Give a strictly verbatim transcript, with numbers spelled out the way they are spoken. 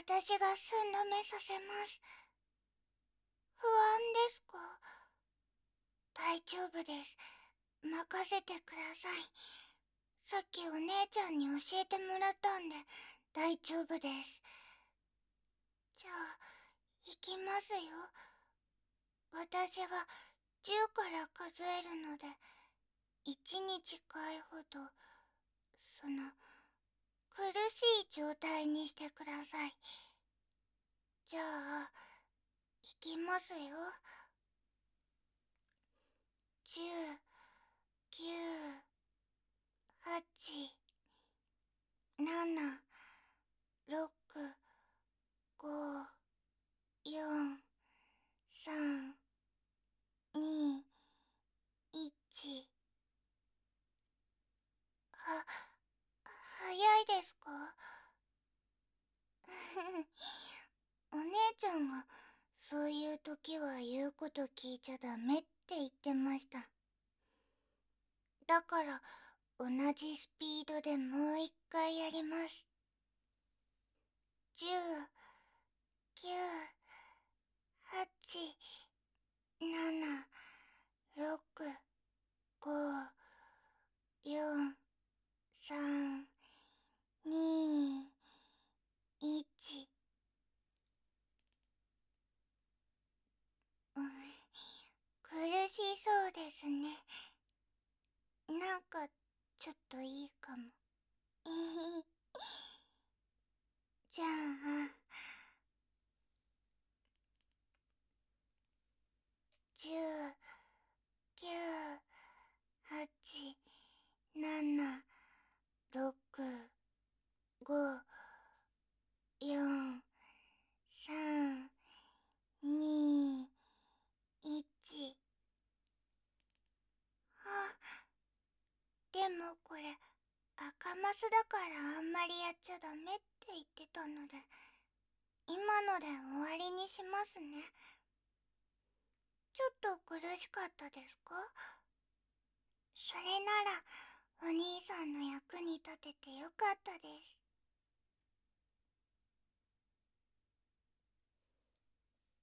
私が寸止めさせます。不安ですか？大丈夫です。任せてください。さっきお姉ちゃんに教えてもらったんで大丈夫です。じゃあ、行きますよ。私がじゅうから数えるので、いちにちかいほど、その、苦しい状態にしてください。じゃあ、行きますよ。じゅう、きゅう、はち、なな、ろく、ご、よん、さん、に、いち。は、早いですか？お姉ちゃんがそういう時は言うこと聞いちゃダメって言ってました。だから同じスピードでもう一回やります。じゅう、きゅう、はち、なな、ろく、ご、よん、さん、に、いち。うん、苦しそうですね。なんかちょっといいかも。じゃあ、じゅう、きゅう、はち、なな、ろく、ご、よん、さん、に、いち。あ、でもこれ赤マスだからあんまりやっちゃダメって言ってたので、今ので終わりにしますね。ちょっと苦しかったですか？それならお兄さんの役に立ててよかったです。